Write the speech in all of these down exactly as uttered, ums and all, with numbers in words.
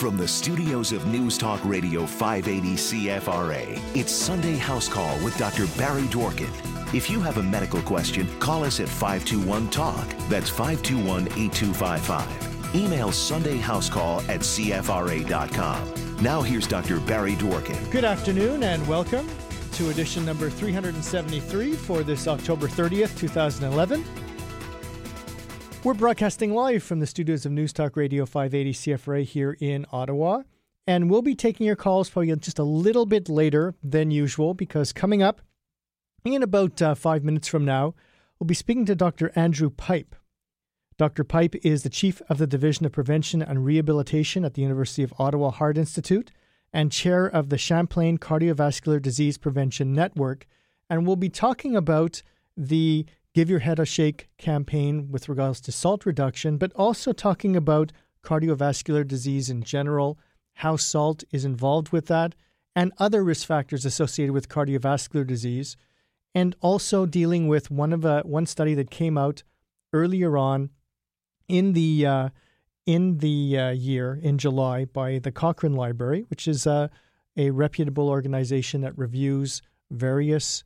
From the studios of News Talk Radio five eighty C F R A, it's Sunday House Call with Doctor Barry Dworkin. If you have a medical question, call us at five two one talk. That's five two one, eight two five five. Email sundayhousecall at c f r a dot com. Now here's Doctor Barry Dworkin. Good afternoon and welcome to edition number three seventy-three for this October thirtieth, twenty eleven. We're broadcasting live from the studios of News Talk Radio five eighty C F R A here in Ottawa. And we'll be taking your calls probably just a little bit later than usual, because coming up in about uh, five minutes from now, we'll be speaking to Doctor Andrew Pipe. Doctor Pipe is the Chief of the Division of Prevention and Rehabilitation at the University of Ottawa Heart Institute and Chair of the Champlain Cardiovascular Disease Prevention Network. And we'll be talking about the Give Your Head a Shake campaign with regards to salt reduction, but also talking about cardiovascular disease in general, how salt is involved with that, and other risk factors associated with cardiovascular disease, and also dealing with one of a, one study that came out earlier on in the uh, in the uh, year, in July, by the Cochrane Library, which is uh, a reputable organization that reviews various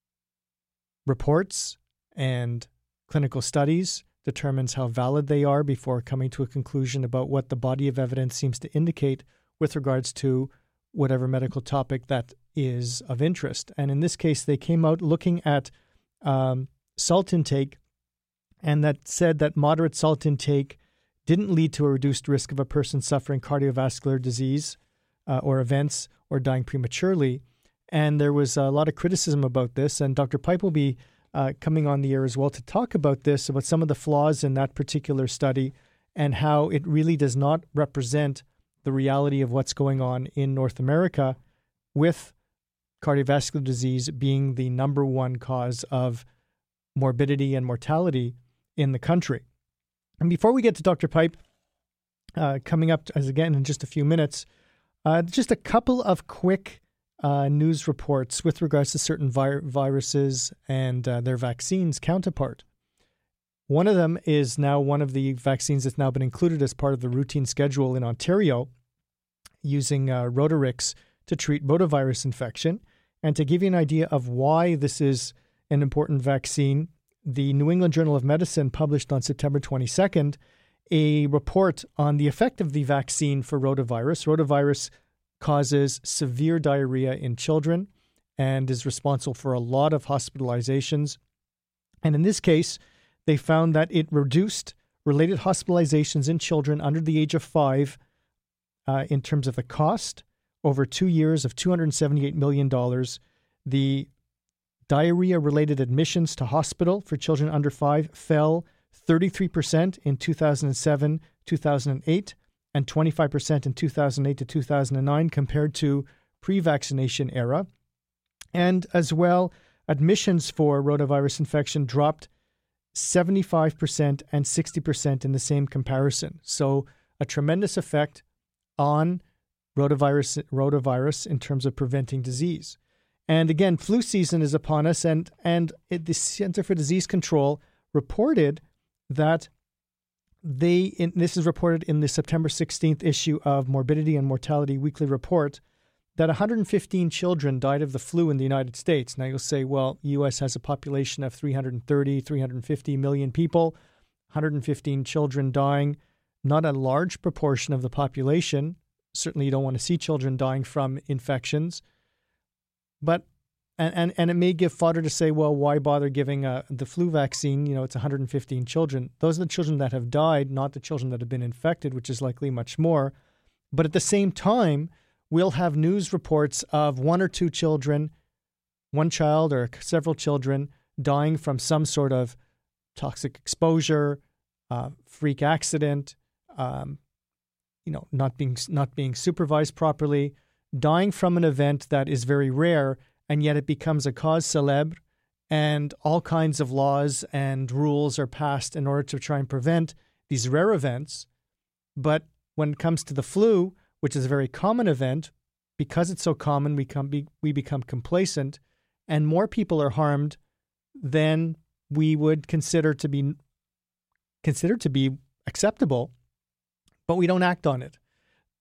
reports and clinical studies, determines how valid they are before coming to a conclusion about what the body of evidence seems to indicate with regards to whatever medical topic that is of interest. And in this case, they came out looking at um, salt intake, and that said that moderate salt intake didn't lead to a reduced risk of a person suffering cardiovascular disease uh, or events or dying prematurely. And there was a lot of criticism about this, and Doctor Pipe will be Uh, coming on the air as well to talk about this, about some of the flaws in that particular study and how it really does not represent the reality of what's going on in North America, with cardiovascular disease being the number one cause of morbidity and mortality in the country. And before we get to Doctor Pipe, uh, coming up as again in just a few minutes, uh, just a couple of quick Uh, news reports with regards to certain vi- viruses and uh, their vaccines counterpart. One of them is now one of the vaccines that's now been included as part of the routine schedule in Ontario, using uh, Rotarix to treat rotavirus infection. And to give you an idea of why this is an important vaccine, the New England Journal of Medicine published on September twenty-second a report on the effect of the vaccine for rotavirus. Rotavirus causes severe diarrhea in children and is responsible for a lot of hospitalizations. And in this case, they found that it reduced related hospitalizations in children under the age of five uh, in terms of the cost over two years of two hundred seventy-eight million dollars. The diarrhea-related admissions to hospital for children under five fell thirty-three percent in two thousand seven, two thousand eight, and twenty-five percent in two thousand eight to two thousand nine compared to pre-vaccination era. And as well, admissions for rotavirus infection dropped seventy-five percent and sixty percent in the same comparison. So a tremendous effect on rotavirus, rotavirus in terms of preventing disease. And again, flu season is upon us, and, and it, the Center for Disease Control reported that They, in, this is reported in the September sixteenth issue of Morbidity and Mortality Weekly Report, that one hundred fifteen children died of the flu in the United States. Now you'll say, well, U S has a population of three hundred thirty, three hundred fifty million people, one hundred fifteen children dying, not a large proportion of the population. Certainly you don't want to see children dying from infections. But And, and and it may give fodder to say, well, why bother giving uh, the flu vaccine? You know, it's one hundred fifteen children. Those are the children that have died, not the children that have been infected, which is likely much more. But at the same time, we'll have news reports of one or two children, one child or several children dying from some sort of toxic exposure, uh, freak accident, um, you know, not being not being supervised properly, dying from an event that is very rare. And yet it becomes a cause célèbre, and all kinds of laws and rules are passed in order to try and prevent these rare events. But when it comes to the flu, which is a very common event, because it's so common, we, come be, we become complacent, and more people are harmed than we would consider to be considered to be acceptable, but we don't act on it.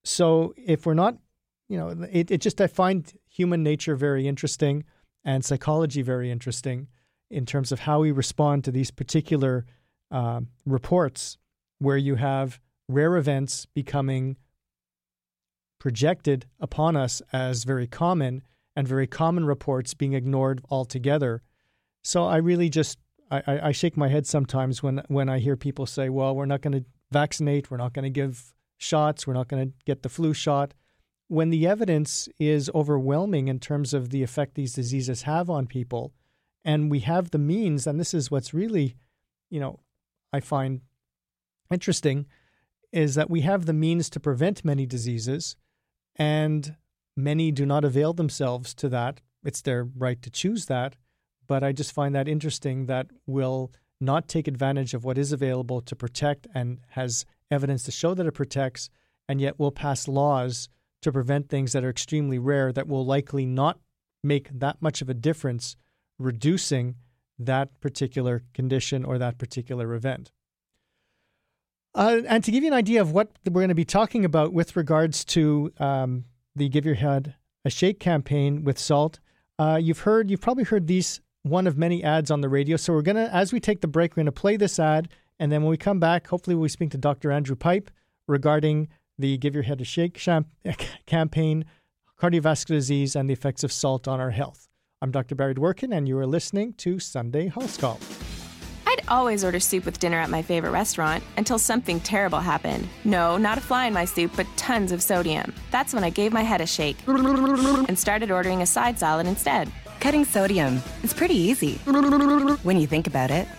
So if we're not, you know, it, it just, I find human nature very interesting and psychology very interesting in terms of how we respond to these particular uh, reports where you have rare events becoming projected upon us as very common and very common reports being ignored altogether. So I really just, I, I shake my head sometimes when, when I hear people say, well, we're not going to vaccinate, we're not going to give shots, we're not going to get the flu shot, when the evidence is overwhelming in terms of the effect these diseases have on people. And we have the means, and this is what's really, you know, I find interesting, is that we have the means to prevent many diseases, and many do not avail themselves to that. It's their right to choose that. But I just find that interesting that we'll not take advantage of what is available to protect and has evidence to show that it protects, and yet we'll pass laws to prevent things that are extremely rare that will likely not make that much of a difference, reducing that particular condition or that particular event. Uh, and to give you an idea of what we're going to be talking about with regards to um, the Give Your Head a Shake campaign with SALT, uh, you've heard, you've probably heard these one of many ads on the radio. So we're going to, as we take the break, we're going to play this ad. And then when we come back, hopefully we'll speak to Doctor Andrew Pipe regarding the Give Your Head a Shake sham- campaign, cardiovascular disease, and the effects of salt on our health. I'm Doctor Barry Dworkin, and you are listening to Sunday House Call. I'd always order soup with dinner at my favorite restaurant until something terrible happened. No, not a fly in my soup, but tons of sodium. That's when I gave my head a shake and started ordering a side salad instead. Cutting sodium is pretty easy when you think about it.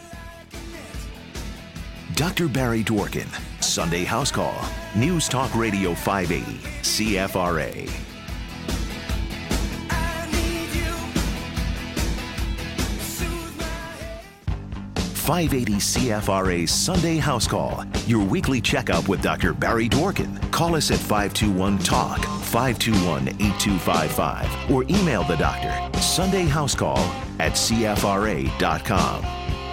Doctor Barry Dworkin, Sunday House Call, News Talk Radio five eighty, C F R A. five eighty C F R A's Sunday House Call, your weekly checkup with Doctor Barry Dworkin. Call us at five two one talk, five two one, eight two five five, or email the doctor, sundayhousecall at c f r a dot com.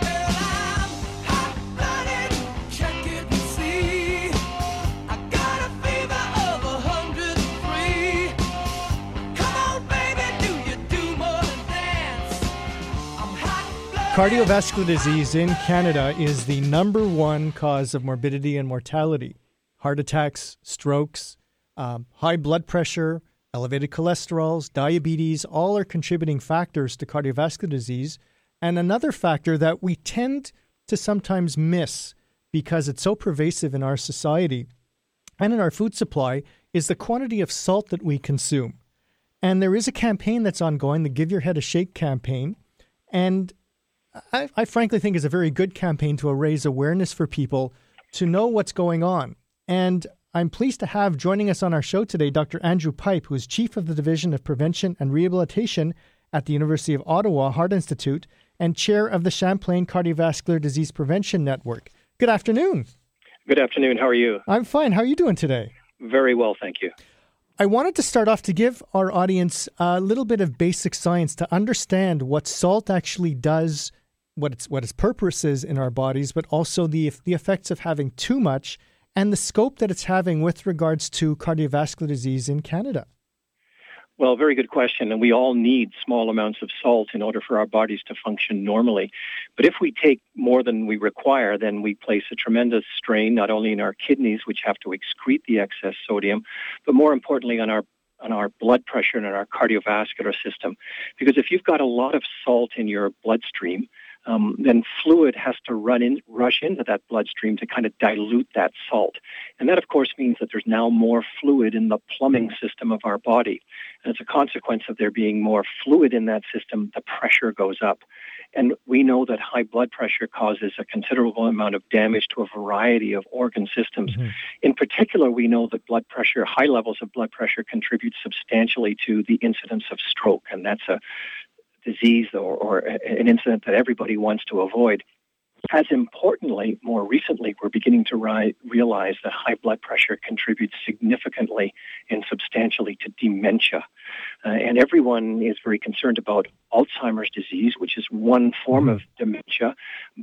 Cardiovascular disease in Canada is the number one cause of morbidity and mortality. Heart attacks, strokes, um, high blood pressure, elevated cholesterols, diabetes, all are contributing factors to cardiovascular disease. And another factor that we tend to sometimes miss because it's so pervasive in our society and in our food supply is the quantity of salt that we consume. And there is a campaign that's ongoing, the Give Your Head a Shake campaign. And I, I frankly think is a very good campaign to raise awareness for people to know what's going on. And I'm pleased to have joining us on our show today Doctor Andrew Pipe, who is Chief of the Division of Prevention and Rehabilitation at the University of Ottawa Heart Institute and Chair of the Champlain Cardiovascular Disease Prevention Network. Good afternoon. Good afternoon. How are you? I'm fine. How are you doing today? Very well, thank you. I wanted to start off to give our audience a little bit of basic science to understand what salt actually does, what its what its purpose is in our bodies, but also the the effects of having too much and the scope that it's having with regards to cardiovascular disease in Canada. Well, very good question. And we all need small amounts of salt in order for our bodies to function normally. But if we take more than we require, then we place a tremendous strain not only in our kidneys, which have to excrete the excess sodium, but more importantly on our on our blood pressure and on our cardiovascular system. Because if you've got a lot of salt in your bloodstream, Um, then fluid has to run in, rush into that bloodstream to kind of dilute that salt. And that, of course, means that there's now more fluid in the plumbing system of our body. And as a consequence of there being more fluid in that system, the pressure goes up. And we know that high blood pressure causes a considerable amount of damage to a variety of organ systems. Mm-hmm. In particular, we know that blood pressure, high levels of blood pressure contribute substantially to the incidence of stroke. And that's a disease or, or an incident that everybody wants to avoid. As importantly, more recently, we're beginning to ri- realize that high blood pressure contributes significantly and substantially to dementia. Uh, and everyone is very concerned about Alzheimer's disease, which is one form of dementia. But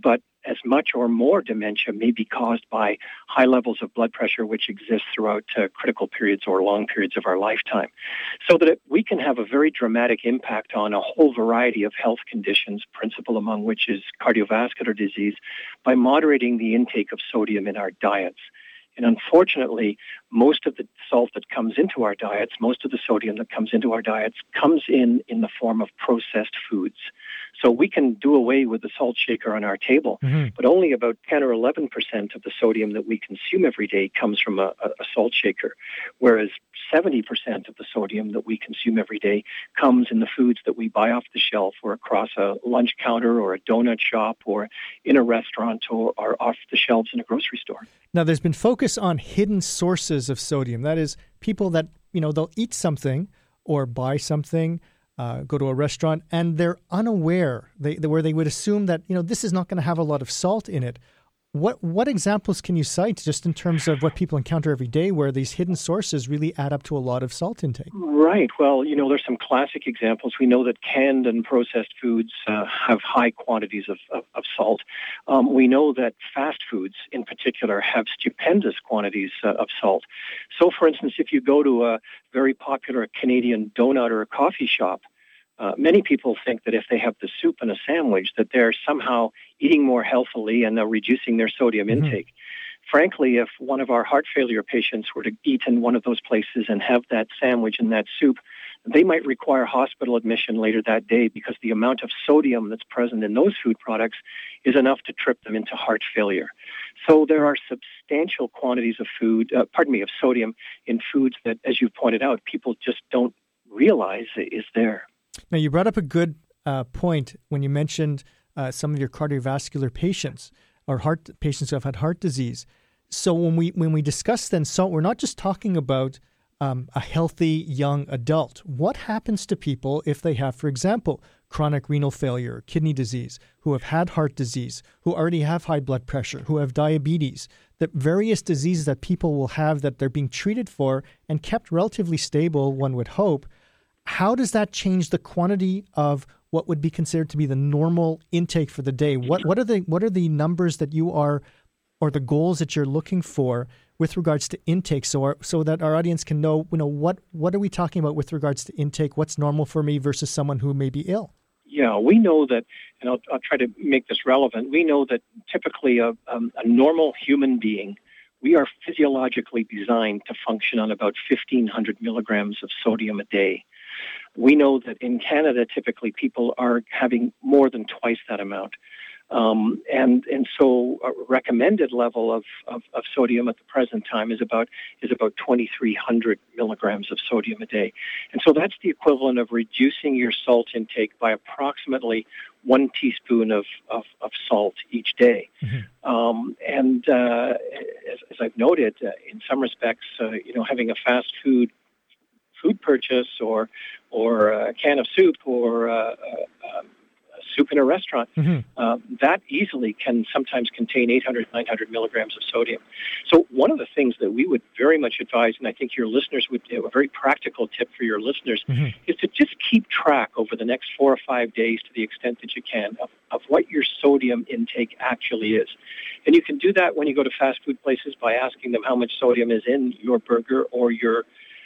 as much or more dementia may be caused by high levels of blood pressure, which exist throughout uh, critical periods or long periods of our lifetime. So that it, we can have a very dramatic impact on a whole variety of health conditions, principal among which is cardiovascular disease, by moderating the intake of sodium in our diets. And unfortunately, most of the salt that comes into our diets, most of the sodium that comes into our diets comes in in the form of processed foods. So we can do away with the salt shaker on our table, mm-hmm. but only about ten or eleven percent of the sodium that we consume every day comes from a, a salt shaker, whereas seventy percent of the sodium that we consume every day comes in the foods that we buy off the shelf or across a lunch counter or a donut shop or in a restaurant or, or off the shelves in a grocery store. Now, there's been focus on hidden sources of sodium. That is, people that, you know, they'll eat something or buy something, uh, go to a restaurant, and they're unaware, they, they, where they would assume that, you know, this is not going to have a lot of salt in it. What what examples can you cite just in terms of what people encounter every day where these hidden sources really add up to a lot of salt intake? Right. Well, you know, there's some classic examples. We know that canned and processed foods uh, have high quantities of, of, of salt. Um, we know that fast foods in particular have stupendous quantities uh, of salt. So, for instance, if you go to a very popular Canadian donut or a coffee shop, Uh, many people think that if they have the soup and a sandwich, that they're somehow eating more healthily and they're reducing their sodium mm-hmm. intake. Frankly, if one of our heart failure patients were to eat in one of those places and have that sandwich and that soup, they might require hospital admission later that day because the amount of sodium that's present in those food products is enough to trip them into heart failure. So there are substantial quantities of food, uh, pardon me, of sodium in foods that, as you pointed out, people just don't realize is there. Now, you brought up a good uh, point when you mentioned uh, some of your cardiovascular patients or heart patients who have had heart disease. So when we when we discuss then salt, we're not just talking about um, a healthy young adult. What happens to people if they have, for example, chronic renal failure, kidney disease, who have had heart disease, who already have high blood pressure, who have diabetes, the various diseases that people will have that they're being treated for and kept relatively stable, one would hope. How does that change the quantity of what would be considered to be the normal intake for the day? What what are the what are the numbers that you are, or the goals that you're looking for with regards to intake, so our, so that our audience can know, you know, what what are we talking about with regards to intake? What's normal for me versus someone who may be ill? Yeah, we know that, and I'll, I'll try to make this relevant. We know that typically a, um, a normal human being, we are physiologically designed to function on about fifteen hundred milligrams of sodium a day. We know that in Canada, typically people are having more than twice that amount. Um, and and so a recommended level of, of, of sodium at the present time is about is about twenty-three hundred milligrams of sodium a day. And so that's the equivalent of reducing your salt intake by approximately one teaspoon of, of, of salt each day. Mm-hmm. Um, and uh, as, as I've noted, uh, in some respects, uh, you know, having a fast food food purchase or or a can of soup or uh, uh, soup in a restaurant, mm-hmm. uh, that easily can sometimes contain eight hundred, nine hundred milligrams of sodium. So one of the things that we would very much advise, and I think your listeners would do, a very practical tip for your listeners, mm-hmm. is to just keep track over the next four or five days to the extent that you can of, of what your sodium intake actually is. And you can do that when you go to fast food places by asking them how much sodium is in your burger or your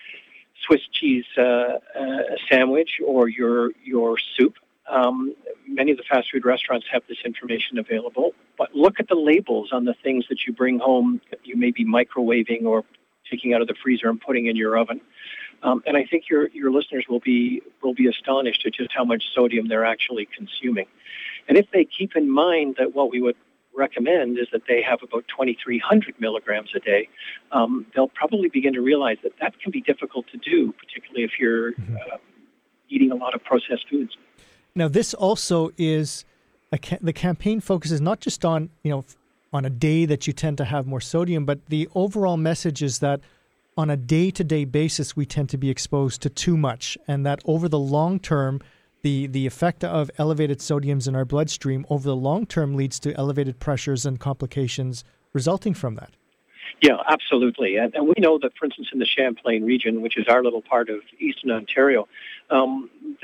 Swiss cheese uh, uh, sandwich or your your soup. Um, many of the fast food restaurants have this information available, but look at the labels on the things that you bring home that you may be microwaving or taking out of the freezer and putting in your oven. Um, and I think your your listeners will be will be astonished at just how much sodium they're actually consuming. And if they keep in mind that what we would recommend is that they have about twenty-three hundred milligrams a day, um, they'll probably begin to realize that that can be difficult to do, particularly if you're uh, eating a lot of processed foods. Now, this also is, a ca- the campaign focuses not just on, you know, on a day that you tend to have more sodium, but the overall message is that on a day-to-day basis, we tend to be exposed to too much, and that over the long term, The, the effect of elevated sodiums in our bloodstream over the long term leads to elevated pressures and complications resulting from that. Yeah, absolutely. And, and we know that, for instance, in the Champlain region, which is our little part of eastern Ontario, um, that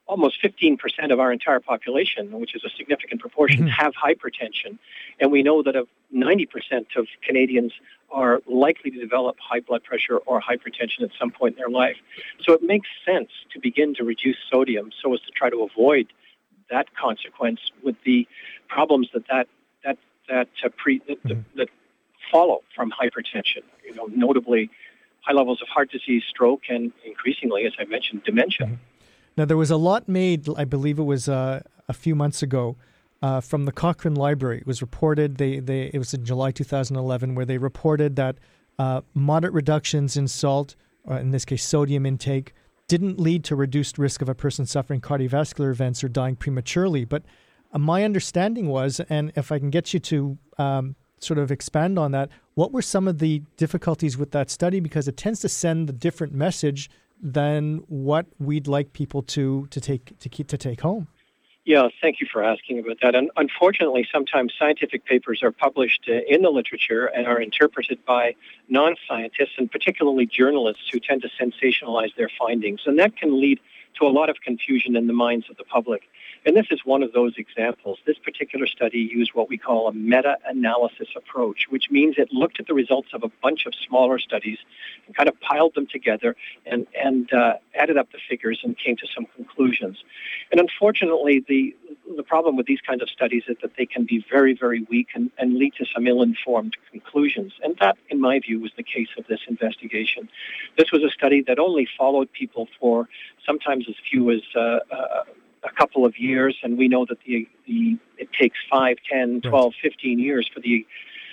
almost fifteen percent of our entire population, which is a significant proportion, mm-hmm. have hypertension. And we know that of ninety percent of Canadians are likely to develop high blood pressure or hypertension at some point in their life. So it makes sense to begin to reduce sodium so as to try to avoid that consequence with the problems that that that that uh, pre that, mm-hmm. that, that follow from hypertension. You know, notably high levels of heart disease, stroke, and increasingly, as I mentioned, dementia. Mm-hmm. Now, there was a lot made, I believe it was uh, a few months ago, uh, from the Cochrane Library. It was reported, they, they it was in July two thousand eleven, where they reported that uh, moderate reductions in salt, or in this case sodium intake, didn't lead to reduced risk of a person suffering cardiovascular events or dying prematurely. But uh, my understanding was, and if I can get you to um, sort of expand on that, what were some of the difficulties with that study? Because it tends to send a different message than what we'd like people to to take to keep to take home. Yeah, thank you for asking about that. And unfortunately, sometimes scientific papers are published uh, in the literature and are interpreted by non-scientists, and particularly journalists who tend to sensationalize their findings. And that can lead to a lot of confusion in the minds of the public. And this is one of those examples. This particular study used what we call a meta-analysis approach, which means it looked at the results of a bunch of smaller studies and kind of piled them together and, and uh, added up the figures and came to some conclusions. And unfortunately, the the problem with these kinds of studies is that they can be very, very weak and, and lead to some ill-informed conclusions. And that, in my view, was the case of this investigation. This was a study that only followed people for sometimes as few as uh, uh, a couple of years, and we know that the, the it takes five, ten, twelve, fifteen years for the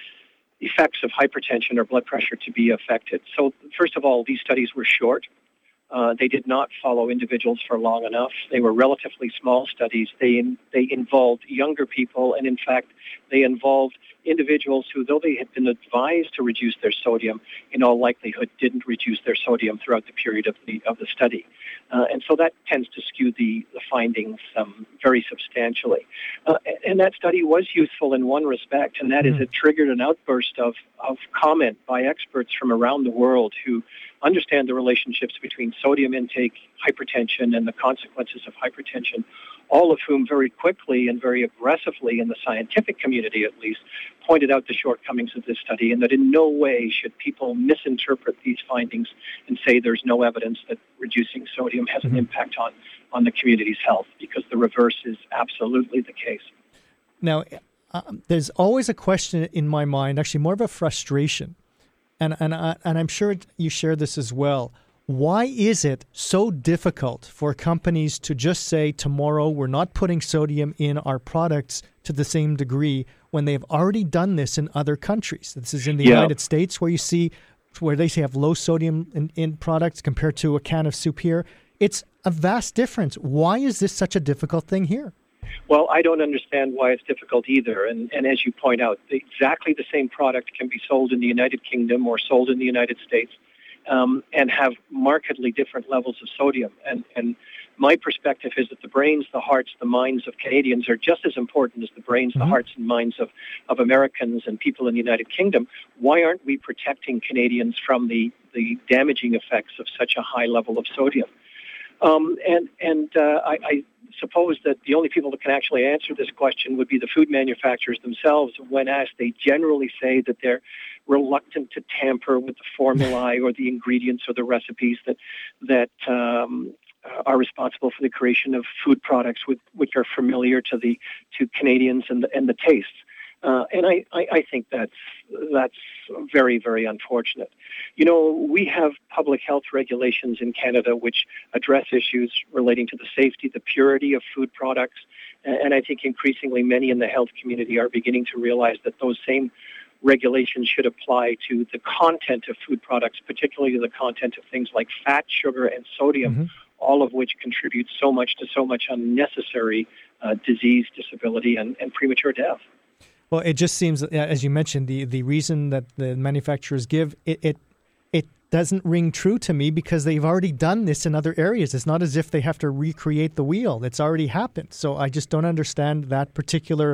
effects of hypertension or blood pressure to be affected. So, first of all, these studies were short. Uh, they did not follow individuals for long enough. They were relatively small studies. They they involved younger people, and in fact, they involved individuals who, though they had been advised to reduce their sodium, in all likelihood didn't reduce their sodium throughout the period of the of the study. Uh, and so that tends to skew the, the findings um, very substantially. Uh, and that study was useful in one respect, and that mm-hmm. is it triggered an outburst of, of comment by experts from around the world who understand the relationships between sodium intake, hypertension, and the consequences of hypertension, all of whom very quickly and very aggressively, in the scientific community at least, pointed out the shortcomings of this study, and that in no way should people misinterpret these findings and say there's no evidence that reducing sodium has an impact on, on the community's health, because the reverse is absolutely the case. Now, uh, there's always a question in my mind, actually more of a frustration, and, and, I, and I'm sure you share this as well. Why is it so difficult for companies to just say tomorrow we're not putting sodium in our products to the same degree when they've already done this in other countries? This is in the yeah. United States, where you see where they say have low sodium in, in products compared to a can of soup here. It's a vast difference. Why is this such a difficult thing here? Well, I don't understand why it's difficult either. And, and as you point out, exactly the same product can be sold in the United Kingdom or sold in the United States. Um, and have markedly different levels of sodium. And, and my perspective is that the brains, the hearts, the minds of Canadians are just as important as the brains, mm-hmm. the hearts and minds of, of Americans and people in the United Kingdom. Why aren't we protecting Canadians from the, the damaging effects of such a high level of sodium? Um, and and uh, I, I suppose that the only people that can actually answer this question would be the food manufacturers themselves. When asked, they generally say that they're reluctant to tamper with the formulae or the ingredients or the recipes that that um, are responsible for the creation of food products with, which are familiar to the to Canadians and the, and the tastes. Uh, and I, I, I think that's that's very, very unfortunate. You know, we have public health regulations in Canada which address issues relating to the safety, the purity of food products. And I think increasingly many in the health community are beginning to realize that those same regulations should apply to the content of food products, particularly the content of things like fat, sugar, and sodium, mm-hmm. all of which contribute so much to so much unnecessary uh, disease, disability, and, and premature death. Well, it just seems, as you mentioned, the, the reason that the manufacturers give, it, it it doesn't ring true to me because they've already done this in other areas. It's not as if they have to recreate the wheel. It's already happened. So I just don't understand that particular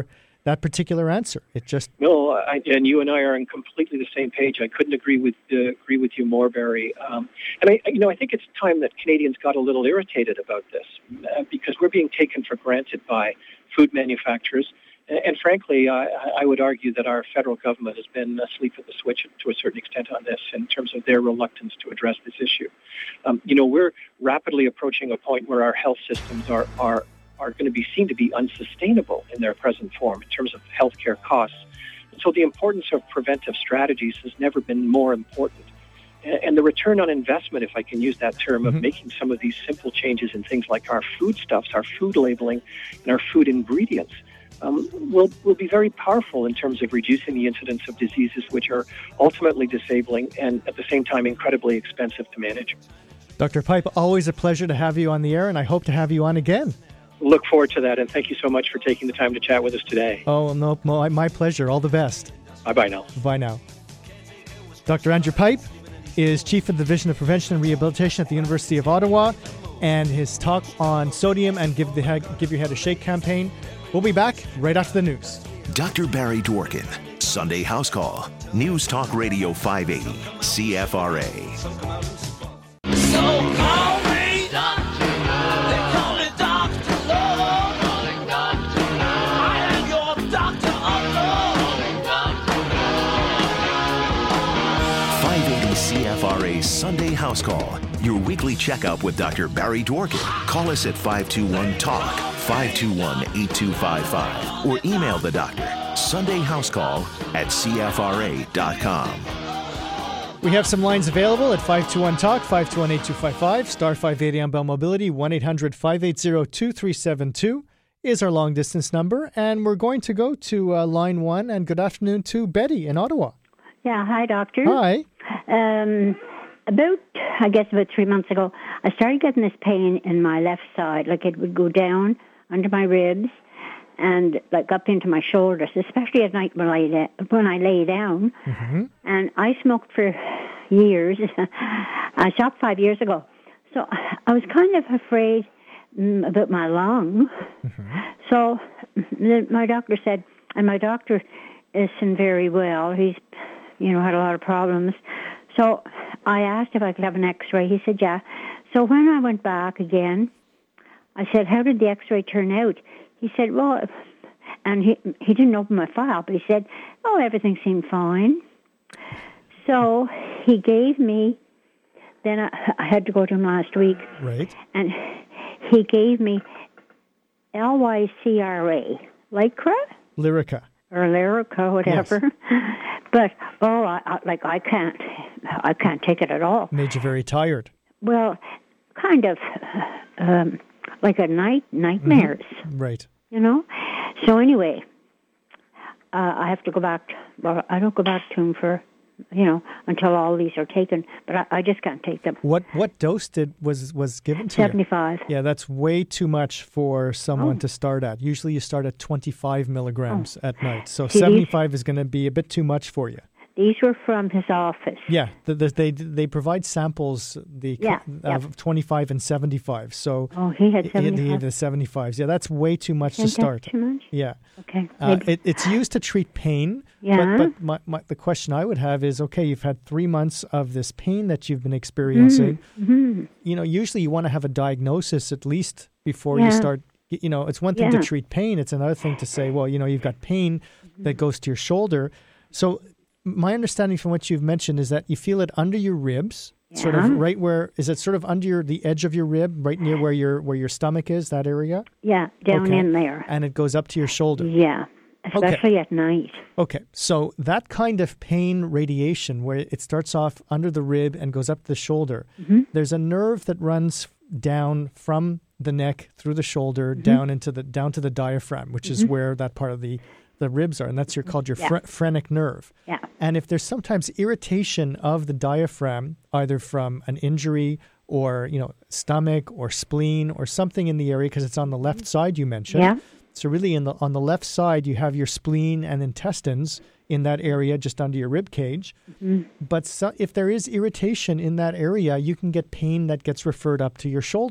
that particular answer. It just no, I, and you and I are on completely the same page. I couldn't agree with uh, agree with you more, Barry. Um, and I, you know, I think it's time that Canadians got a little irritated about this uh, because we're being taken for granted by food manufacturers. And, and frankly, I, I would argue that our federal government has been asleep at the switch to a certain extent on this in terms of their reluctance to address this issue. Um, you know, we're rapidly approaching a point where our health systems are are are going to be seen to be unsustainable in their present form in terms of healthcare costs. And so the importance of preventive strategies has never been more important. And the return on investment, if I can use that term, mm-hmm. of making some of these simple changes in things like our foodstuffs, our food labeling, and our food ingredients um, will, will be very powerful in terms of reducing the incidence of diseases which are ultimately disabling and at the same time incredibly expensive to manage. Doctor Pipe, always a pleasure to have you on the air, and I hope to have you on again. Look forward to that, and thank you so much for taking the time to chat with us today. Oh, no, my, my pleasure. All the best. Bye-bye now. Bye now. Doctor Andrew Pipe is Chief of the Division of Prevention and Rehabilitation at the University of Ottawa, and his talk on sodium and Give, the head, Give Your Head a Shake campaign. We'll be back right after the news. Doctor Barry Dworkin, Sunday House Call, News Talk Radio five eighty, C F R A. So call me doctor. They call me Doctor Love. Calling Doctor Love. I am your doctor of love. five eighty C F R A Sunday House Call, your weekly checkup with Doctor Barry Dworkin. Call us at five two one talk, five two one, eight two five five, or email the doctor, Sunday House Call at C F R A dot com. We have some lines available at five two one talk, five two one, eight two five five, star five eighty on Bell Mobility, one eight hundred, five eight zero, two three seven two is our long distance number. And we're going to go to uh, line one, and good afternoon to Betty in Ottawa. Yeah, hi, doctor. Hi. Um, about, I guess about three months ago, I started getting this pain in my left side, like it would go down under my ribs and like up into my shoulders, especially at night when I lay, when I lay down. Mm-hmm. And I smoked for years. I stopped five years ago. So I was kind of afraid mm, about my lung. Mm-hmm. So the, my doctor said, and my doctor isn't very well. He's, you know, had a lot of problems. So I asked if I could have an x-ray. He said, yeah. So when I went back again, I said, how did the x-ray turn out? He said, well, and he he didn't open my file, but he said, oh, everything seemed fine. So he gave me, then I, I had to go to him last week. Right. And he gave me L Y C R A, Lycra? Lyrica. Or Lyrica, whatever. Yes. But, oh, I, I, like I can't, I can't take it at all. Made you very tired. Well, kind of um, like a night, nightmares. Mm-hmm. Right. You know? So anyway, uh, I have to go back, to, well, I don't go back to him for, you know, until all these are taken, but I, I just can't take them. What what dose did was, was given to seventy-five. You? Yeah, that's way too much for someone oh. to start at. Usually you start at twenty-five milligrams oh. at night. So See, seventy-five these, is going to be a bit too much for you. These were from his office. Yeah, the, the, they they provide samples the yeah, of yeah. twenty-five and seventy-five. So oh, he had seventy-five. He had the seventy-fives. Yeah, that's way too much Isn't to start. That too much? Yeah. Okay. Uh, it, it's used to treat pain. Yeah. But, but my, my, the question I would have is, okay, you've had three months of this pain that you've been experiencing. Mm-hmm. You know, usually you want to have a diagnosis at least before yeah. you start. You know, it's one thing yeah. to treat pain. It's another thing to say, well, you know, you've got pain that goes to your shoulder. So my understanding from what you've mentioned is that you feel it under your ribs, yeah. sort of right where, is it sort of under your, the edge of your rib, right near where your where your stomach is, that area? Yeah, down okay. in there. And it goes up to your shoulder. Yeah, especially okay. at night. Okay, so that kind of pain radiation where it starts off under the rib and goes up to the shoulder, mm-hmm. there's a nerve that runs down from the neck through the shoulder mm-hmm. down into the down to the diaphragm, which mm-hmm. is where that part of the the ribs are, and that's your called your yeah. phr- phrenic nerve. Yeah. And if there's sometimes irritation of the diaphragm, either from an injury or, you know, stomach or spleen or something in the area, because it's on the left side you mentioned. Yeah. So really in the on the left side you have your spleen and intestines in that area just under your rib cage. Mm-hmm. But so, if there is irritation in that area, you can get pain that gets referred up to your shoulder.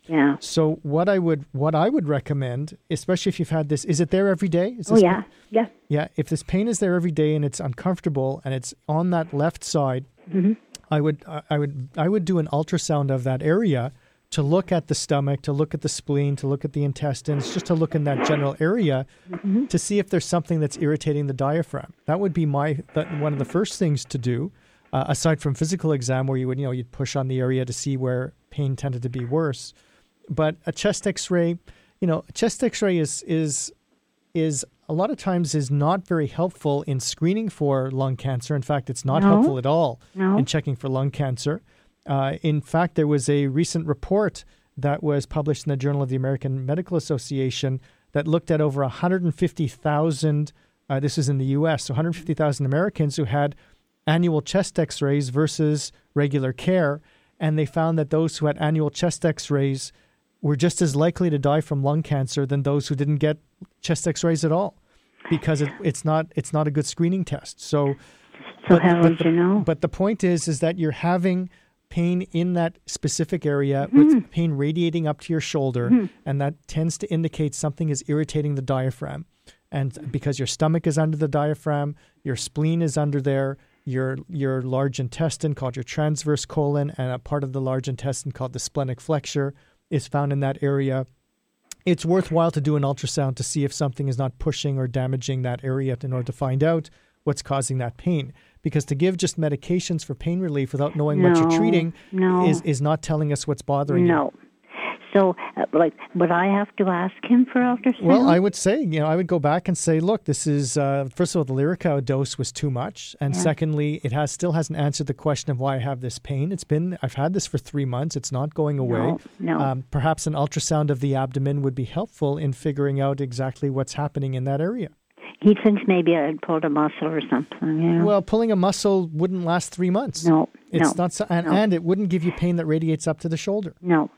Yeah. So what I would what I would recommend, especially if you've had this, is it there every day? Is Oh, this yeah. Yeah. Yeah, if this pain is there every day and it's uncomfortable and it's on that left side, Mm-hmm. I would I would I would do an ultrasound of that area to look at the stomach, to look at the spleen, to look at the intestines, just to look in that general area Mm-hmm. to see if there's something that's irritating the diaphragm. That would be my that, one of the first things to do, uh, aside from physical exam, where you would you know you'd push on the area to see where pain tended to be worse. But a chest X-ray, you know, a chest X-ray is is is a lot of times is not very helpful in screening for lung cancer. In fact, it's not No. helpful at all No. in checking for lung cancer. Uh, in fact, there was a recent report that was published in the Journal of the American Medical Association that looked at over one hundred fifty thousand, uh, this is in the U S, so one hundred fifty thousand Americans who had annual chest X-rays versus regular care. And they found that those who had annual chest X-rays were just as likely to die from lung cancer than those who didn't get chest X-rays at all, because it, it's not it's not a good screening test. So, So but- how but would the, you know? But the point is, is that you're having pain in that specific area, Mm-hmm. with pain radiating up to your shoulder, and that tends to indicate something is irritating the diaphragm. And because your stomach is under the diaphragm, your spleen is under there, your your large intestine called your transverse colon, and a part of the large intestine called the splenic flexure is found in that area. It's worthwhile to do an ultrasound to see if something is not pushing or damaging that area in order to find out what's causing that pain. Because to give just medications for pain relief without knowing what you're No, treating no. is, is not telling us what's bothering you. No. So, uh, like, would I have to ask him for ultrasound? Well, I would say, you know, I would go back and say, look, this is, uh, first of all, the Lyrica dose was too much. And Yeah. secondly, it has still hasn't answered the question of why I have this pain. It's been, I've had this for three months. It's not going away. No, no. Um, perhaps an ultrasound of the abdomen would be helpful in figuring out exactly what's happening in that area. He thinks maybe I had pulled a muscle or something, you know? Well, pulling a muscle wouldn't last three months. no, It's no, not, so, and, no. and it wouldn't give you pain that radiates up to the shoulder. no.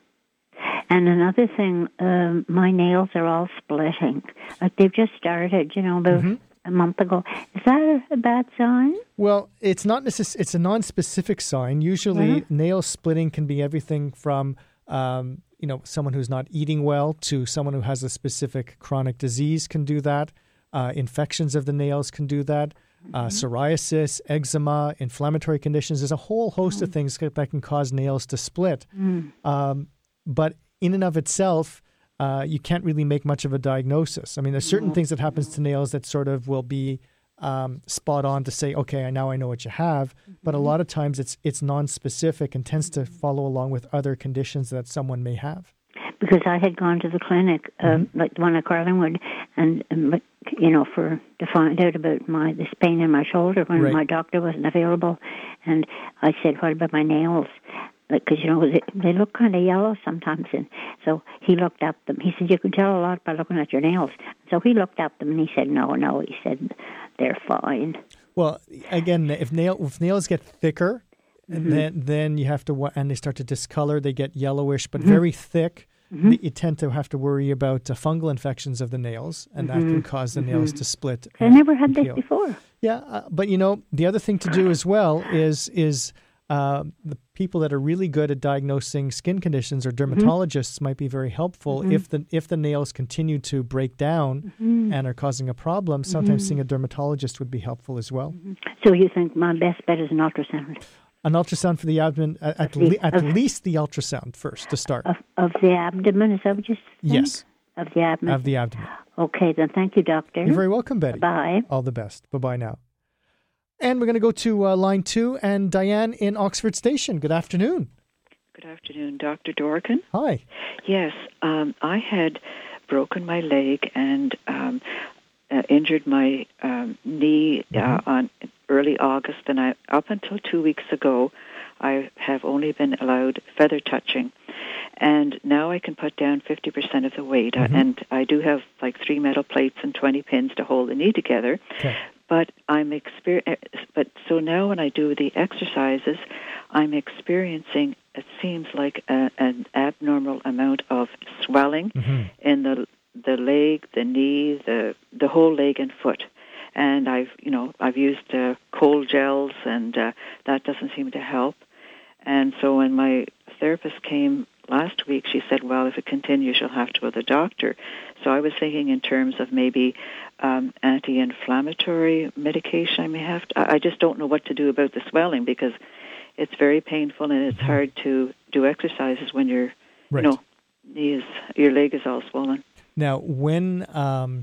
And another thing, um, my nails are all splitting. Like they've just started, you know, about Mm-hmm. a month ago. Is that a, a bad sign? Well, it's not necess- It's a non-specific sign. Usually, Mm-hmm. nail splitting can be everything from, um, you know, someone who's not eating well to someone who has a specific chronic disease can do that. Uh, infections of the nails can do that. Uh, psoriasis, eczema, inflammatory conditions. There's a whole host of things that can cause nails to split. Um, but in and of itself, uh, you can't really make much of a diagnosis. I mean, there's certain things that happens to nails that sort of will be um, spot on to say, okay, now I know what you have. But a lot of times it's it's non-specific and tends to follow along with other conditions that someone may have. Because I had gone to the clinic, um, like the one at Carlingwood, and, and like, you know, for to find out about my this pain in my shoulder when Right. my doctor wasn't available, and I said, "What about my nails?" Because you know they, they look kind of yellow sometimes, and so he looked at them. He said, "You can tell a lot by looking at your nails." So he looked at them and he said, "No, no," he said, "they're fine." Well, again, if nail if nails get thicker, then then you have to wa- and they start to discolor. They get yellowish, but very thick. th- You tend to have to worry about uh, fungal infections of the nails, and that can cause the nails to split. I and- never had and this peel. before. Yeah, uh, but you know, the other thing to do as well is is uh, the people that are really good at diagnosing skin conditions or dermatologists might be very helpful if the if the nails continue to break down and are causing a problem. Sometimes seeing a dermatologist would be helpful as well. So you think my best bet is an ultrasound An ultrasound for the abdomen, at, at, the- le- at of- least the ultrasound first to start. of of the abdomen? Is that what you think? Yes, Of the abdomen. of the abdomen. Okay, then. Thank you, doctor. You're very welcome, Betty. Bye. All the best. Bye-bye now. And we're going to go to uh, line two and Diane in Oxford Station. Good afternoon. Good afternoon, Doctor Dorkin. Hi. Yes, um, I had broken my leg and um, uh, injured my um, knee uh, on early August, and I, up until two weeks ago, I have only been allowed feather touching, and now I can put down fifty percent of the weight, Mhm. uh, and I do have like three metal plates and twenty pins to hold the knee together. Okay. But I'm exper- But so now when I do the exercises, I'm experiencing, it seems like a, an abnormal amount of swelling Mhm. in the the leg, the knee, the the whole leg and foot. And I've you know I've used uh, cold gels, and uh, that doesn't seem to help. And so when my therapist came last week, she said, well, if it continues, you'll have to go to the doctor. So I was thinking in terms of maybe um, anti-inflammatory medication I may have to. I just don't know what to do about the swelling because it's very painful and it's mm-hmm. hard to do exercises when your right. you know, knee is, your leg is all swollen. Now, when um,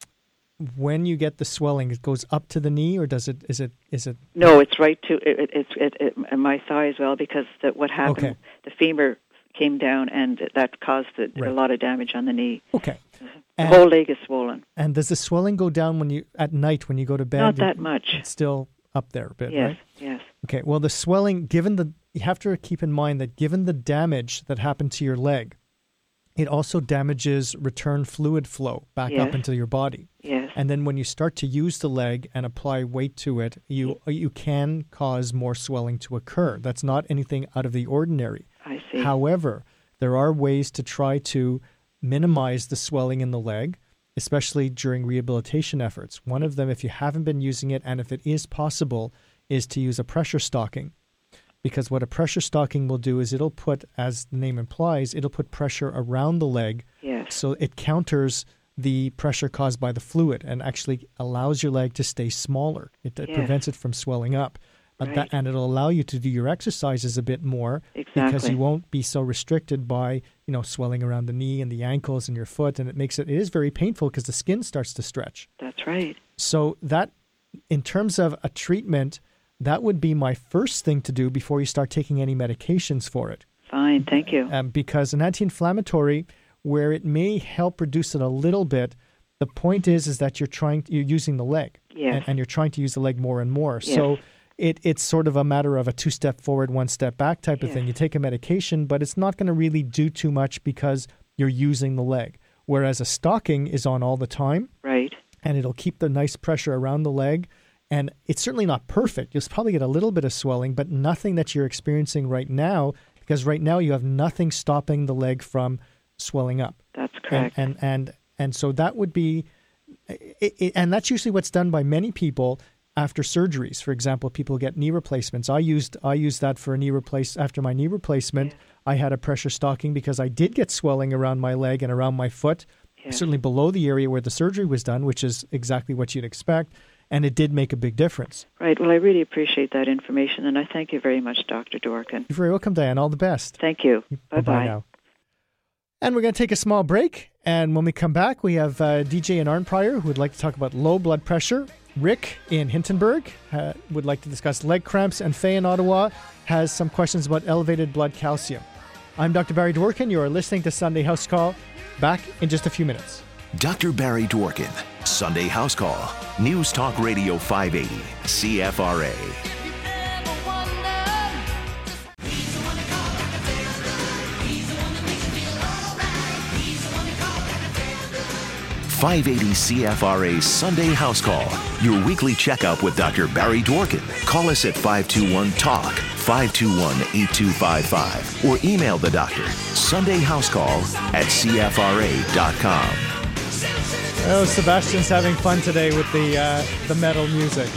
when you get the swelling, it goes up to the knee, or does it? Is it? Is it? No, it's right to it. It's it, it, it, my thigh as well because the, what happened, okay. the femur came down and that caused the, right. a lot of damage on the knee. Okay, the and, whole leg is swollen. And does the swelling go down when you at night when you go to bed? Not that much. It's still up there a bit, yes, right? Yes. Okay. Well, the swelling, given the, you have to keep in mind that given the damage that happened to your leg, it also damages return fluid flow back yes. up into your body. Yes. And then when you start to use the leg and apply weight to it, you you can cause more swelling to occur. That's not anything out of the ordinary. I see. However, there are ways to try to minimize the swelling in the leg, especially during rehabilitation efforts. One of them, if you haven't been using it, and if it is possible, is to use a pressure stocking. Because what a pressure stocking will do is it'll put, as the name implies, it'll put pressure around the leg. Yes. So it counters the pressure caused by the fluid and actually allows your leg to stay smaller. It, it yes. prevents it from swelling up. Right. Uh, that, and it'll allow you to do your exercises a bit more exactly. because you won't be so restricted by, you know, swelling around the knee and the ankles and your foot. And it makes it, it is very painful because the skin starts to stretch. That's right. So that, in terms of a treatment, that would be my first thing to do before you start taking any medications for it. Fine, thank you. Um, because an anti-inflammatory, where it may help reduce it a little bit, the point is is that you're trying, you're using the leg, yes. and, and you're trying to use the leg more and more. Yes. So it it's sort of a matter of a two-step forward, one-step back type of yes. thing. You take a medication, but it's not going to really do too much because you're using the leg. Whereas a stocking is on all the time, right, and it'll keep the nice pressure around the leg. And it's certainly not perfect. You'll probably get a little bit of swelling, but nothing that you're experiencing right now, because right now you have nothing stopping the leg from swelling up. That's correct. And and and, and so that would be, it, it, and that's usually what's done by many people after surgeries. For example, people get knee replacements. I used I used that for a knee replace after my knee replacement. Yes. I had a pressure stocking because I did get swelling around my leg and around my foot, yes. certainly below the area where the surgery was done, which is exactly what you'd expect. And it did make a big difference. Right. Well, I really appreciate that information, and I thank you very much, Doctor Dworkin. You're very welcome, Diane. All the best. Thank you. Bye-bye Bye-bye. now. And we're going to take a small break. And when we come back, we have uh, D J in Arnprior who would like to talk about low blood pressure. Rick in Hintonburg uh, would like to discuss leg cramps. And Faye in Ottawa has some questions about elevated blood calcium. I'm Doctor Barry Dworkin. You are listening to Sunday House Call. Back in just a few minutes. Doctor Barry Dworkin, Sunday House Call, News Talk Radio five eighty, C F R A. five eighty C F R A's Sunday House Call, your weekly checkup with Doctor Barry Dworkin. Call us at five two one talk, five two one, eight two five five, or email the doctor, Sunday House Call at C F R A dot com. Oh, Sebastian's having fun today with the uh, the metal music.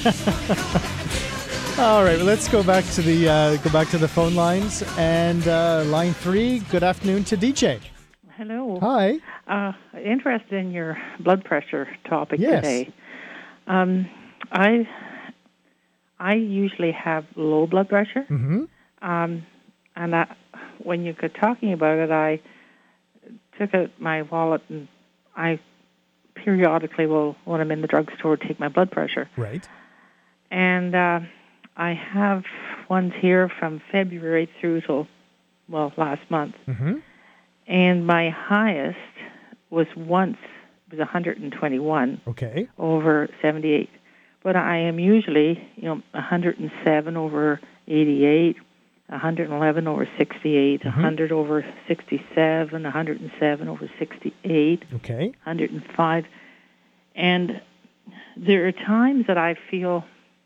All right, well, let's go back to the uh, go back to the phone lines. And uh, line three. Good afternoon to D J. Hello. Hi. Uh, interested in your blood pressure topic yes. today. Um, I I usually have low blood pressure, Mm-hmm. um, and I, when you got talking about it, I took out my wallet and I periodically will, when I'm in the drugstore, take my blood pressure. Right. And uh, I have ones here from February through till, well, last month. Mm-hmm. And my highest was once, it was one hundred twenty-one Okay. over seventy-eight. But I am usually, you know, one hundred seven over eighty-eight, one hundred eleven over sixty-eight, Mm-hmm. one hundred over sixty-seven, one hundred seven over sixty-eight, Okay. one hundred five. And there are times that I feel,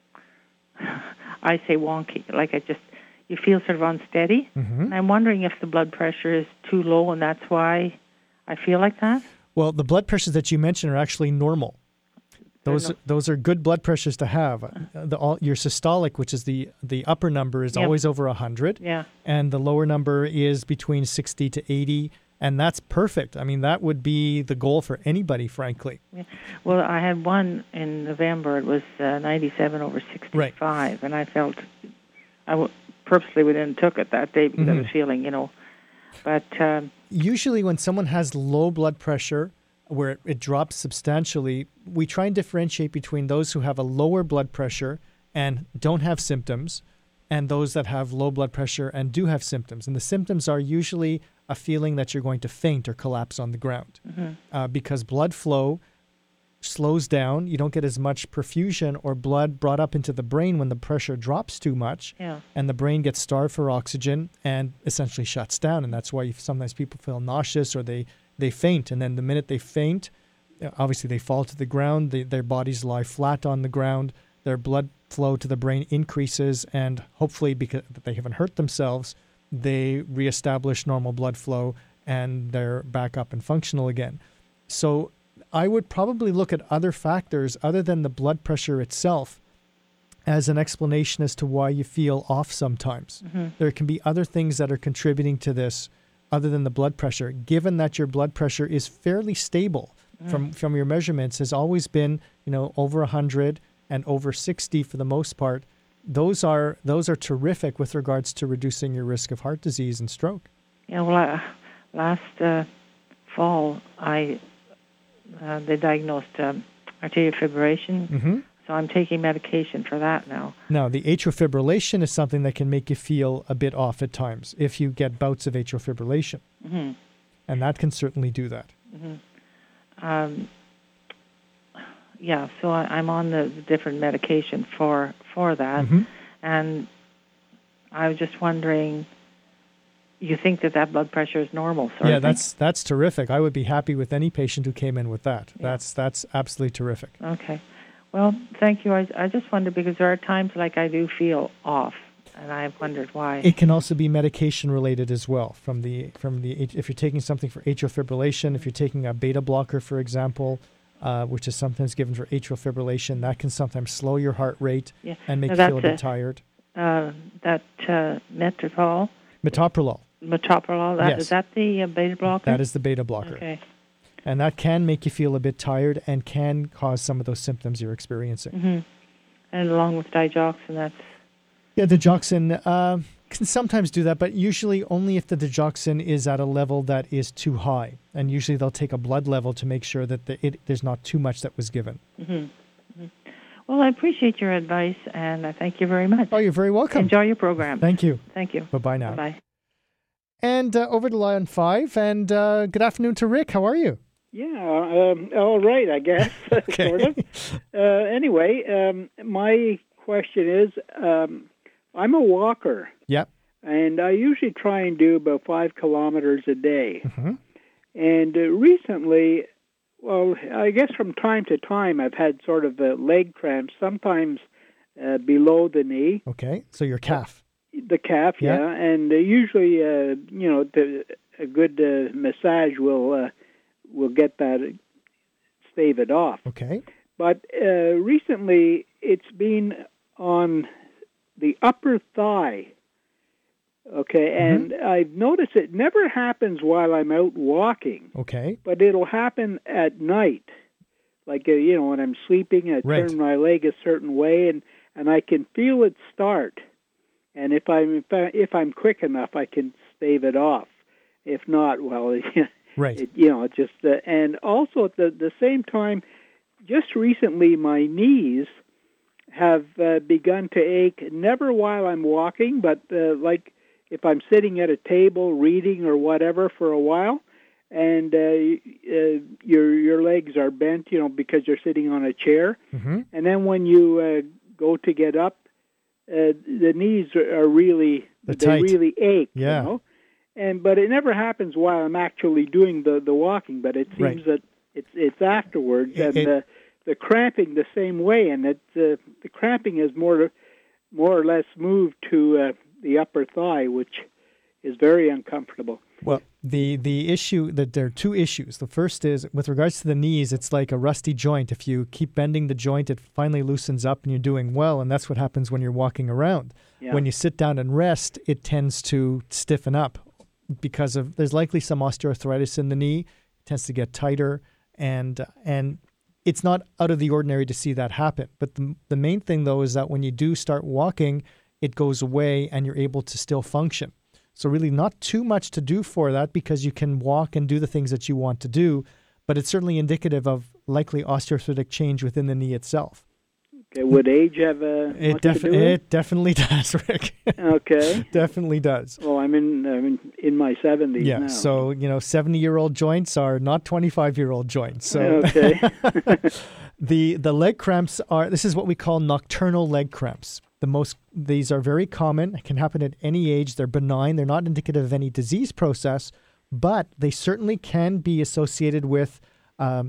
I say wonky, like I just, you feel sort of unsteady. Mm-hmm. And I'm wondering if the blood pressure is too low and that's why I feel like that. Well, the blood pressures that you mentioned are actually normal. Those no- those are good blood pressures to have. Uh, The all, your systolic, which is the the upper number, is Yeah. always over one hundred, Yeah. and the lower number is between sixty to eighty, and that's perfect. I mean, that would be the goal for anybody, frankly. Yeah. Well, I had one in November. It was uh, ninety-seven over sixty-five, and I felt I w- purposely went in and took it that day because I was feeling, you know. But um, Usually when someone has low blood pressure, where it, it drops substantially, we try and differentiate between those who have a lower blood pressure and don't have symptoms, and those that have low blood pressure and do have symptoms. And the symptoms are usually a feeling that you're going to faint or collapse on the ground. Uh, because blood flow slows down. You don't get as much perfusion or blood brought up into the brain when the pressure drops too much. Yeah. And the brain gets starved for oxygen and essentially shuts down. And that's why you, sometimes people feel nauseous or they, they faint. And then the minute they faint, uh, obviously they fall to the ground. They, their bodies lie flat on the ground. Their blood flow to the brain increases. And hopefully, because they haven't hurt themselves, they reestablish normal blood flow and they're back up and functional again. So I would probably look at other factors other than the blood pressure itself as an explanation as to why you feel off sometimes. Mm-hmm. There can be other things that are contributing to this other than the blood pressure, given that your blood pressure is fairly stable Mm. from, from your measurements, has always been, you know, over one hundred and over sixty for the most part. Those are those are terrific with regards to reducing your risk of heart disease and stroke. Yeah, well, I, last uh, fall, I uh, they diagnosed um, arterial fibrillation, Mm-hmm. so I'm taking medication for that now. Now, the atrial fibrillation is something that can make you feel a bit off at times if you get bouts of atrial fibrillation. Mm-hmm. And that can certainly do that. Mm-hmm. Um, yeah, so I, I'm on the different medication for for that, Mhm. and I was just wondering, you think that that blood pressure is normal? Sort Yeah, of thing? that's that's terrific. I would be happy with any patient who came in with that. Yeah. That's that's absolutely terrific. Okay. Well, thank you. I, I just wondered because there are times like I do feel off, and I've wondered why. It can also be medication related as well. From the from the if you're taking something for atrial fibrillation, if you're taking a beta blocker, for example, uh, which is sometimes given for atrial fibrillation, that can sometimes slow your heart rate Yeah. and make Now, you feel a that's bit tired. Uh, that uh, Metrotol, Metoprolol, metoprolol, that, Yes. is that the uh, beta blocker? that is the beta blocker. Okay. And that can make you feel a bit tired and can cause some of those symptoms you're experiencing. Mm-hmm. And along with digoxin, that's... Yeah, digoxin uh, can sometimes do that, but usually only if the digoxin is at a level that is too high. And usually they'll take a blood level to make sure that the, it, there's not too much that was given. Mm-hmm. Mm-hmm. Well, I appreciate your advice, and I thank you very much. Oh, you're very welcome. Enjoy your program. Thank you. Thank you. Bye-bye now. Bye-bye. And uh, over to line five, and uh, good afternoon to Rick. How are you? Yeah, um, all right, I guess, Okay. sort of. Uh, anyway, um, my question is, um, I'm a walker, Yep. and I usually try and do about five kilometers a day. Mm-hmm. And uh, recently, well, I guess from time to time, I've had sort of uh, leg cramps, sometimes uh, below the knee, Okay, so your calf. the calf, Yeah. yeah, and uh, usually, uh, you know, the, a good uh, massage will uh, will get that, stave it off. Okay. But uh, recently, it's been on the upper thigh. Okay, and I've noticed it never happens while I'm out walking, Okay. but it'll happen at night. Like, uh, you know, when I'm sleeping, I Right. turn my leg a certain way, and, and I can feel it start. And if I'm if, I, if I'm quick enough, I can stave it off. If not, well, Right. it, you know, it just uh, and also at the the same time, just recently my knees have uh, begun to ache. Never while I'm walking, but uh, like if I'm sitting at a table reading or whatever for a while, and uh, uh, your your legs are bent, you know, because you're sitting on a chair, Mm-hmm. and then when you uh, go to get up, uh, the knees are, are really They're they tight. really ache. Yeah. You know? And but it never happens while I'm actually doing the, the walking. But it seems Right. that it's it's afterwards, It- and it- the the cramping the same way, and it uh, the cramping is more more or less moved to uh, the upper thigh, which is very uncomfortable. Well, the the issue that there are two issues. The first is with regards to the knees, it's like a rusty joint. If you keep bending the joint, it finally loosens up and you're doing well. And that's what happens when you're walking around. Yeah. When you sit down and rest, it tends to stiffen up because of there's likely some osteoarthritis in the knee. It tends to get tighter, and and it's not out of the ordinary to see that happen. But the the main thing though is that when you do start walking, it goes away and you're able to still function. So really not too much to do for that because you can walk and do the things that you want to do, but it's certainly indicative of likely osteoarthritic change within the knee itself. Okay, would age have a it, much def- to do with it? It definitely does, Rick. Okay. Definitely does. Well, I'm in I'm in, in my seventies yeah, now. so, you know, seventy-year-old joints are not twenty-five-year-old joints. So Okay. the the leg cramps are, this is what we call nocturnal leg cramps. The most, these are very common. It can happen at any age. They're benign. They're not indicative of any disease process, but they certainly can be associated with um,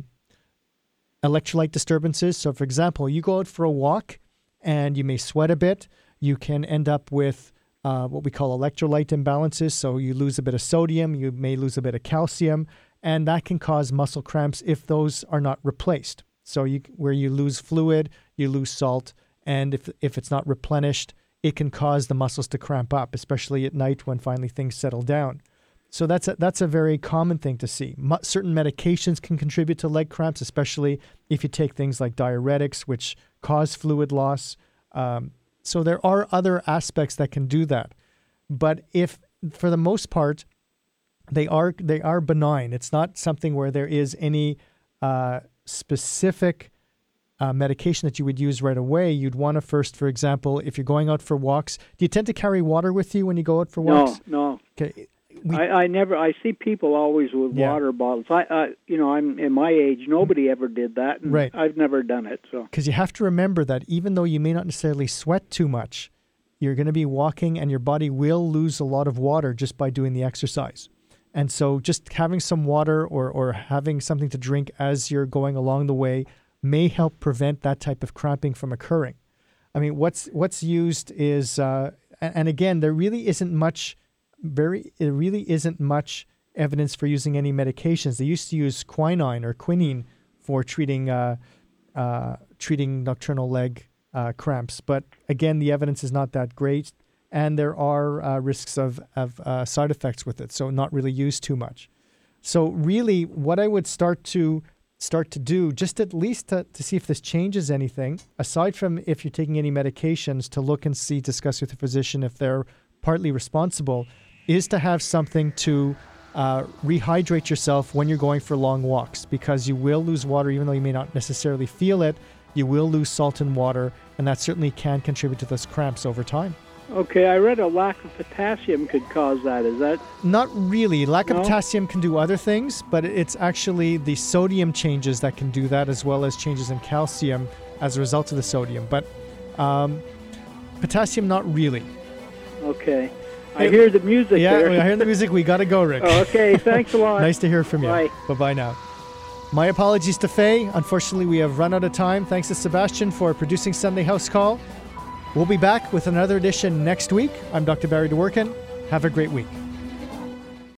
electrolyte disturbances. So, for example, you go out for a walk and you may sweat a bit. You can end up with uh, what we call electrolyte imbalances. So you lose a bit of sodium. You may lose a bit of calcium, and that can cause muscle cramps if those are not replaced. So you, where you lose fluid, you lose salt. And if if it's not replenished, it can cause the muscles to cramp up, especially at night when finally things settle down. So that's a, that's a very common thing to see. Mo- certain medications can contribute to leg cramps, especially if you take things like diuretics, which cause fluid loss. Um, so there are other aspects that can do that. But if, for the most part, they are they are benign. It's not something where there is any uh, specific Uh, medication that you would use right away. You'd want to first, for example, if you're going out for walks, do you tend to carry water with you when you go out for walks? No, no. Okay. We, I, I never. I see people always with Yeah. water bottles. I, I, you know, I'm in my age. Nobody ever did that, and Right. I've never done it. So, because you have to remember that even though you may not necessarily sweat too much, you're going to be walking and your body will lose a lot of water just by doing the exercise. And so just having some water or, or having something to drink as you're going along the way may help prevent that type of cramping from occurring. I mean, what's what's used is, uh, and again, there really isn't much, very, it really isn't much evidence for using any medications. They used to use quinine or quinine for treating uh, uh, treating nocturnal leg uh, cramps, but again, the evidence is not that great, and there are uh, risks of of uh, side effects with it. So, not really used too much. So, really, what I would start to start to do, just at least to, to see if this changes anything, aside from if you're taking any medications, to look and see, discuss with your physician if they're partly responsible, is to have something to uh, rehydrate yourself when you're going for long walks, because you will lose water even though you may not necessarily feel it. You will lose salt and water, and that certainly can contribute to those cramps over time. okay, I read a lack of potassium could cause that. Is that? Not really. Lack of No? potassium can do other things, but it's actually the sodium changes that can do that, as well as changes in calcium as a result of the sodium. But um, potassium, not really. Okay. I Hey, hear the music Yeah, there. I hear the music. We got to go, Rick. Oh, okay, thanks a lot. Nice to hear from you. Bye. Bye-bye now. My apologies to Faye. Unfortunately, we have run out of time. Thanks to Sebastian for producing Sunday House Call. We'll be back with another edition next week. I'm Doctor Barry Dworkin. Have a great week.